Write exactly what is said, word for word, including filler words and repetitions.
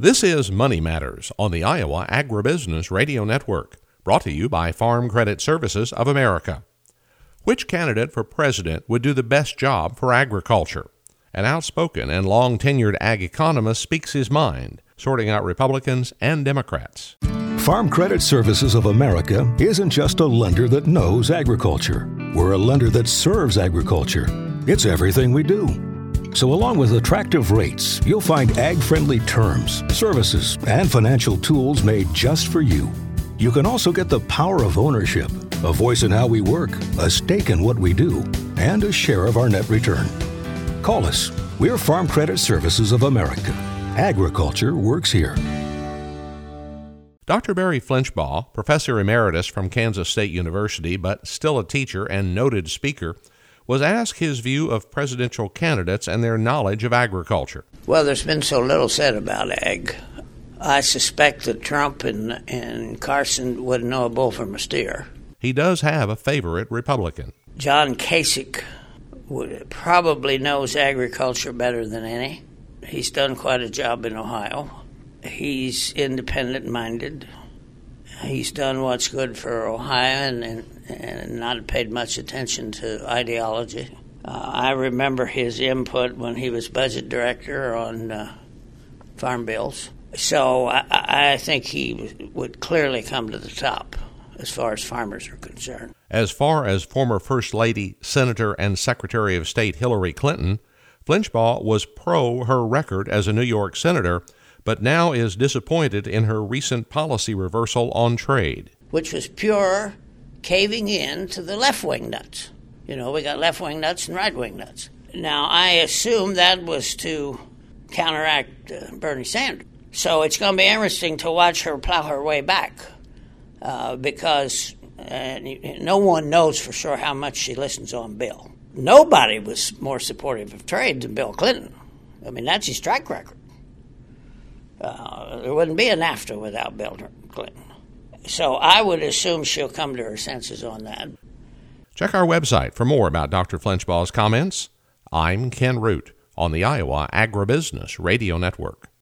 This is Money Matters on the Iowa Agribusiness Radio Network, brought to you by Farm Credit Services of America. Which candidate for president would do the best job for agriculture? An outspoken and long-tenured ag economist speaks his mind, sorting out Republicans and Democrats. Farm Credit Services of America isn't just a lender that knows agriculture. We're a lender that serves agriculture. It's everything we do. So along with attractive rates, you'll find ag-friendly terms, services, and financial tools made just for you. You can also get the power of ownership, a voice in how we work, a stake in what we do, and a share of our net return. Call us. We're Farm Credit Services of America. Agriculture works here. Doctor Barry Flinchbaugh, professor emeritus from Kansas State University, but still a teacher and noted speaker, was asked his view of presidential candidates and their knowledge of agriculture. Well, there's been so little said about ag. I suspect that Trump and, and Carson wouldn't know a bull from a steer. He does have a favorite Republican. John Kasich would, probably knows agriculture better than any. He's done quite a job in Ohio. He's independent-minded. He's done what's good for Ohio and, and, and not paid much attention to ideology. Uh, I remember his input when he was budget director on uh, farm bills. So I, I think he would clearly come to the top as far as farmers are concerned. As far as former First Lady, Senator, and Secretary of State Hillary Clinton, Flinchbaugh was pro her record as a New York senator, but now is disappointed in her recent policy reversal on trade. Which was pure caving in to the left-wing nuts. You know, we got left-wing nuts and right-wing nuts. Now, I assume that was to counteract uh, Bernie Sanders. So it's going to be interesting to watch her plow her way back uh, because uh, no one knows for sure how much she listens on Bill. Nobody was more supportive of trade than Bill Clinton. I mean, that's his track record. Uh, there wouldn't be a NAFTA without Bill Clinton. So I would assume she'll come to her senses on that. Check our website for more about Doctor Flinchbaugh's comments. I'm Ken Root on the Iowa Agribusiness Radio Network.